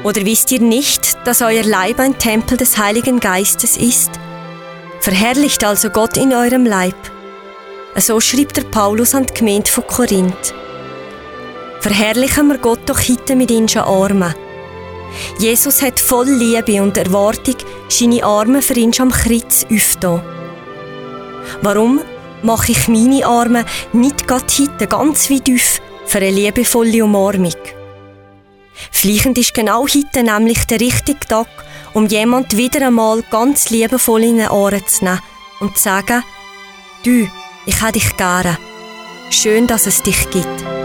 Oder wisst ihr nicht, dass euer Leib ein Tempel des Heiligen Geistes ist? Verherrlicht also Gott in eurem Leib. So schreibt der Paulus an die Gemeinde von Korinth. Verherrlichen wir Gott doch heute mit unseren Armen. Jesus hat voll Liebe und Erwartung seine Arme für ihn am Kreuz aufgetan. Warum mache ich meine Arme nicht gerade heute ganz weit auf für eine liebevolle Umarmung? Vielleicht ist genau heute nämlich der richtige Tag, um jemand wieder einmal ganz liebevoll in den Ohren zu nehmen und zu sagen: Du, ich habe dich gerne. Schön, dass es dich gibt.